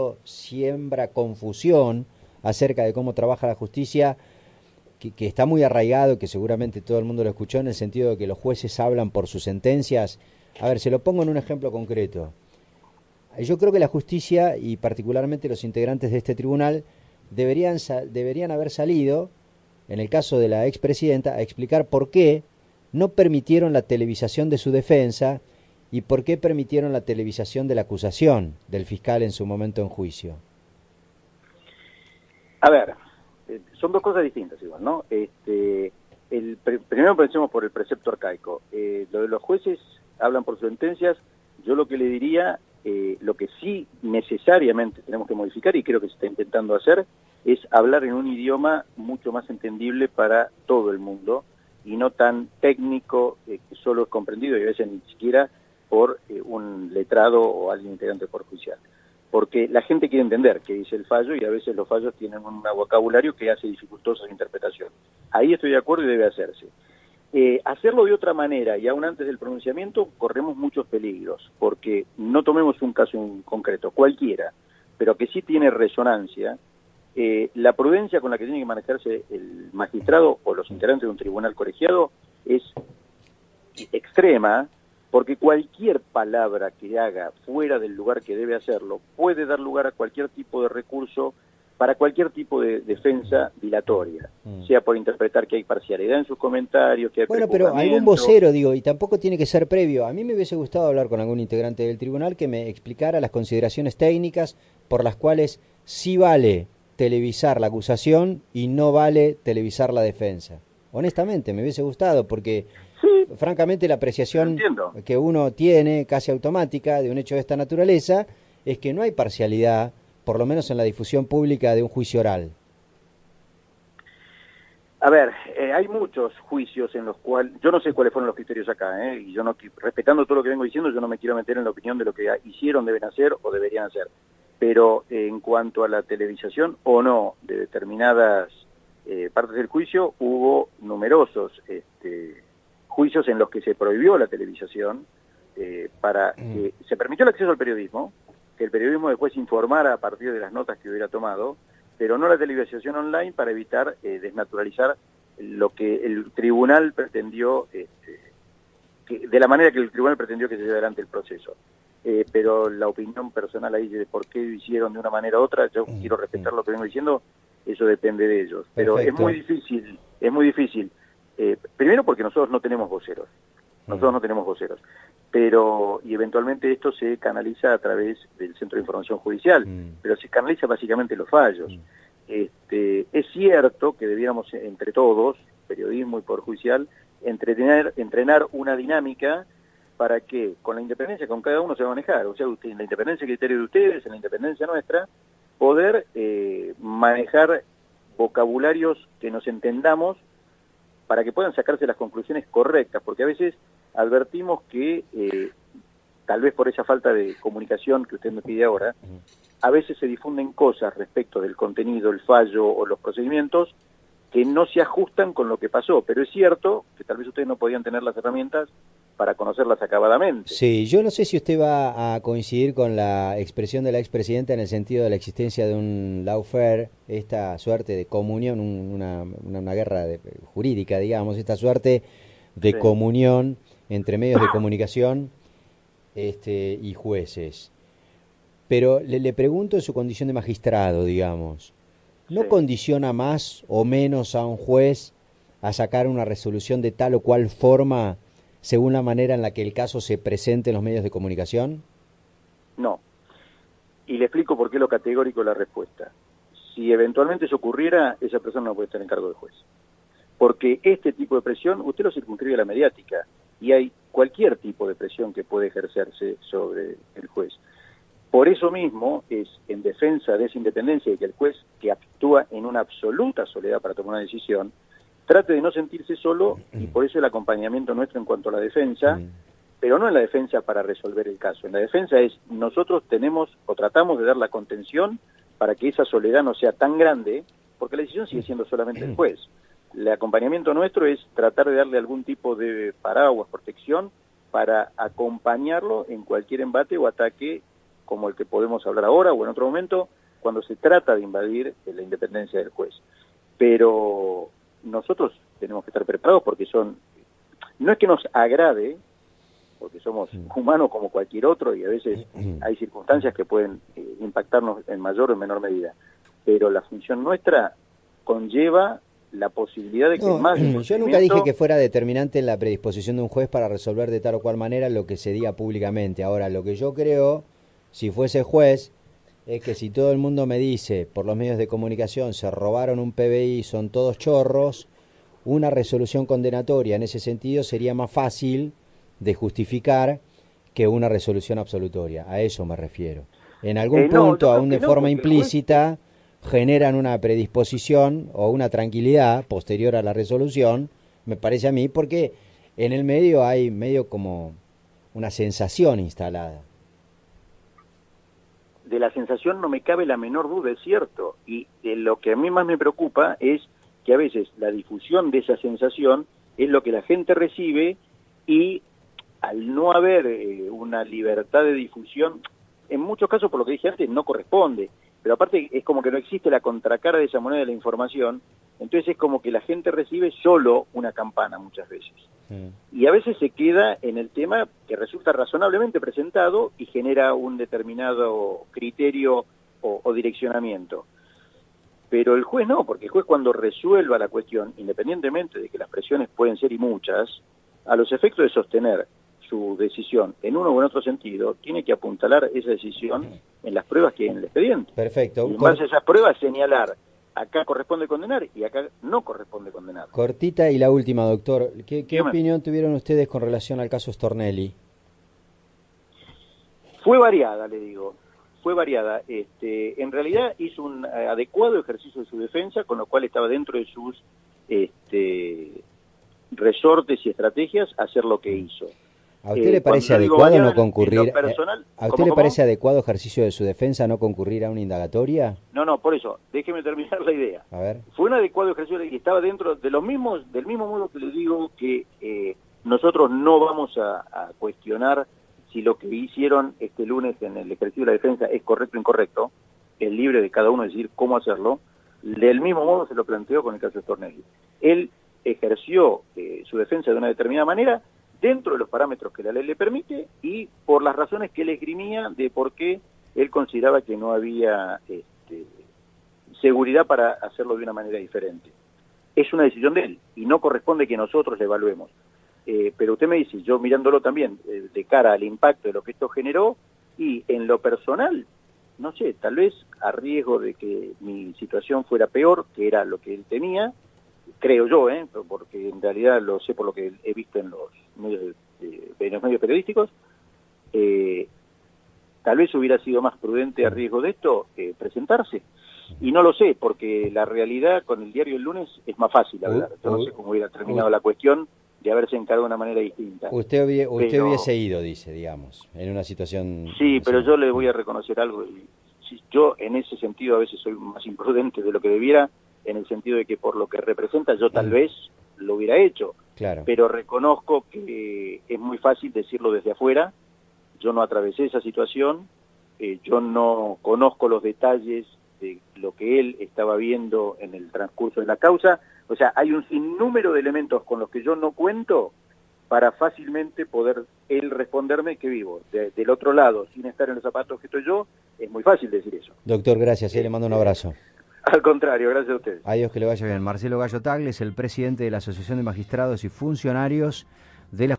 fondo siembra confusión acerca de cómo trabaja la justicia, que está muy arraigado, que seguramente todo el mundo lo escuchó, en el sentido de que los jueces hablan por sus sentencias. A ver, se lo pongo en un ejemplo concreto. Yo creo que la justicia, y particularmente los integrantes de este tribunal, deberían haber salido, en el caso de la expresidenta, a explicar por qué no permitieron la televisación de su defensa y por qué permitieron la televisación de la acusación del fiscal en su momento en juicio. A ver, son dos cosas distintas igual, ¿no? Primero pensemos por el precepto arcaico. Lo de los jueces hablan por sentencias. Yo lo que le diría, lo que sí necesariamente tenemos que modificar, y creo que se está intentando hacer, es hablar en un idioma mucho más entendible para todo el mundo, y no tan técnico, que solo es comprendido y a veces ni siquiera por un letrado o alguien integrante por judicial. Porque la gente quiere entender qué dice el fallo, y a veces los fallos tienen un vocabulario que hace dificultosa su interpretación. Ahí estoy de acuerdo y debe hacerse. Hacerlo de otra manera y aún antes del pronunciamiento corremos muchos peligros, porque no tomemos un caso en concreto, cualquiera, pero que sí tiene resonancia. La prudencia con la que tiene que manejarse el magistrado o los integrantes de un tribunal colegiado es extrema, porque cualquier palabra que haga fuera del lugar que debe hacerlo puede dar lugar a cualquier tipo de recurso para cualquier tipo de defensa dilatoria, sea por interpretar que hay parcialidad en sus comentarios, que hay Bueno, pero algún vocero, digo, y tampoco tiene que ser previo. A mí me hubiese gustado hablar con algún integrante del tribunal que me explicara las consideraciones técnicas por las cuales sí vale televisar la acusación y no vale televisar la defensa. Honestamente, me hubiese gustado, porque sí, francamente la apreciación que uno tiene casi automática de un hecho de esta naturaleza es que no hay parcialidad, por lo menos en la difusión pública de un juicio oral. A ver, hay muchos juicios en los cuales, yo no sé cuáles fueron los criterios acá, y yo no, respetando todo lo que vengo diciendo, yo no me quiero meter en la opinión de lo que hicieron, deben hacer o deberían hacer, pero en cuanto a la televisación o no de determinadas partes del juicio, hubo numerosos juicios en los que se prohibió la televisación, para que se permitió el acceso al periodismo, que el periodismo después informara a partir de las notas que hubiera tomado, pero no la televisación online, para evitar desnaturalizar lo que el tribunal pretendió, de la manera que el tribunal pretendió que se lleve adelante el proceso. Pero la opinión personal ahí de por qué lo hicieron de una manera u otra, yo quiero respetar lo que vengo diciendo, eso depende de ellos. Pero Perfecto. es muy difícil. Primero porque nosotros no tenemos voceros. Pero, y eventualmente esto se canaliza a través del Centro de Información Judicial, pero se canaliza básicamente los fallos. Es cierto que debiéramos entre todos, periodismo y Poder Judicial, entrenar una dinámica para que, con la independencia con cada uno se va a manejar, o sea, en la independencia de criterio de ustedes, en la independencia nuestra, poder manejar vocabularios que nos entendamos para que puedan sacarse las conclusiones correctas, porque a veces advertimos que, tal vez por esa falta de comunicación que usted me pide ahora, a veces se difunden cosas respecto del contenido, el fallo o los procedimientos que no se ajustan con lo que pasó, pero es cierto que tal vez ustedes no podían tener las herramientas para conocerlas acabadamente. Sí, yo no sé si usted va a coincidir con la expresión de la expresidenta en el sentido de la existencia de un lawfare, esta suerte de comunión, una guerra jurídica, digamos, esta suerte de comunión entre medios de comunicación y jueces. Pero le pregunto en su condición de magistrado, digamos, ¿no condiciona más o menos a un juez a sacar una resolución de tal o cual forma según la manera en la que el caso se presente en los medios de comunicación? No. Y le explico por qué lo categórico de la respuesta. Si eventualmente eso ocurriera, esa persona no puede estar en cargo de juez. Porque este tipo de presión, usted lo circunscribe a la mediática, y hay cualquier tipo de presión que puede ejercerse sobre el juez. Por eso mismo es en defensa de esa independencia y que el juez, que actúa en una absoluta soledad para tomar una decisión, trate de no sentirse solo, y por eso el acompañamiento nuestro en cuanto a la defensa, pero no en la defensa para resolver el caso. En la defensa es, nosotros tenemos o tratamos de dar la contención para que esa soledad no sea tan grande, porque la decisión sigue siendo solamente el juez. El acompañamiento nuestro es tratar de darle algún tipo de paraguas, protección, para acompañarlo en cualquier embate o ataque como el que podemos hablar ahora o en otro momento, cuando se trata de invadir la independencia del juez. Pero nosotros tenemos que estar preparados porque no es que nos agrade, porque somos humanos como cualquier otro y a veces hay circunstancias que pueden impactarnos en mayor o en menor medida, pero la función nuestra conlleva la posibilidad de que más... Yo nunca dije que fuera determinante en la predisposición de un juez para resolver de tal o cual manera lo que se diga públicamente. Ahora, lo que yo creo, si fuese juez, es que si todo el mundo me dice por los medios de comunicación se robaron un PBI, son todos chorros, una resolución condenatoria en ese sentido sería más fácil de justificar que una resolución absolutoria. A eso me refiero. En algún punto, aún de forma implícita, generan una predisposición o una tranquilidad posterior a la resolución, me parece a mí, porque en el medio hay medio como una sensación instalada. De la sensación no me cabe la menor duda, es cierto, y de lo que a mí más me preocupa es que a veces la difusión de esa sensación es lo que la gente recibe y al no haber una libertad de difusión, en muchos casos, por lo que dije antes, no corresponde, pero aparte es como que no existe la contracara de esa moneda de la información, entonces es como que la gente recibe solo una campana muchas veces. Y a veces se queda en el tema que resulta razonablemente presentado y genera un determinado criterio o direccionamiento. Pero el juez no, porque el juez cuando resuelva la cuestión, independientemente de que las presiones pueden ser y muchas, a los efectos de sostener su decisión en uno o en otro sentido, tiene que apuntalar esa decisión en las pruebas que hay en el expediente. Perfecto. Y en base a esas pruebas señalar, acá corresponde condenar y acá no corresponde condenar. Cortita y la última, doctor. ¿Qué opinión tuvieron ustedes con relación al caso Stornelli? Fue variada, le digo. Fue variada. En realidad hizo un adecuado ejercicio de su defensa, con lo cual estaba dentro de sus resortes y estrategias hacer lo que hizo. ¿A usted le parece adecuado no concurrir? ¿A usted le parece adecuado ejercicio de su defensa no concurrir a una indagatoria? No, por eso, déjeme terminar la idea. A ver. Fue un adecuado ejercicio y estaba dentro de del mismo modo que le digo que nosotros no vamos a cuestionar si lo que hicieron este lunes en el ejercicio de la defensa es correcto o incorrecto, es libre de cada uno decir cómo hacerlo. Del mismo modo se lo planteó con el caso de Stornelli. Él ejerció su defensa de una determinada manera, dentro de los parámetros que la ley le permite y por las razones que él esgrimía de por qué él consideraba que no había seguridad para hacerlo de una manera diferente. Es una decisión de él y no corresponde que nosotros le evaluemos. Pero usted me dice, yo mirándolo también de cara al impacto de lo que esto generó y en lo personal, no sé, tal vez a riesgo de que mi situación fuera peor, que era lo que él temía, creo yo, porque en realidad lo sé por lo que he visto en los medios, periodísticos, tal vez hubiera sido más prudente a riesgo de esto presentarse. Y no lo sé, porque la realidad con el diario el lunes es más fácil hablar. Yo no sé cómo hubiera terminado la cuestión de haberse encarado de una manera distinta. Usted hubiese ido, dice, digamos, en una situación... Sí, pero yo le voy a reconocer algo. Yo en ese sentido a veces soy más imprudente de lo que debiera, en el sentido de que por lo que representa yo tal vez lo hubiera hecho. Claro. Pero reconozco que es muy fácil decirlo desde afuera. Yo no atravesé esa situación, yo no conozco los detalles de lo que él estaba viendo en el transcurso de la causa. O sea, hay un sinnúmero de elementos con los que yo no cuento para fácilmente poder él responderme que vivo. Del otro lado, sin estar en los zapatos que estoy yo, es muy fácil decir eso. Doctor, gracias, le mando un abrazo. Al contrario, gracias a usted. Adiós, que le vaya bien. Marcelo Gallo Tagle es el presidente de la Asociación de Magistrados y Funcionarios de la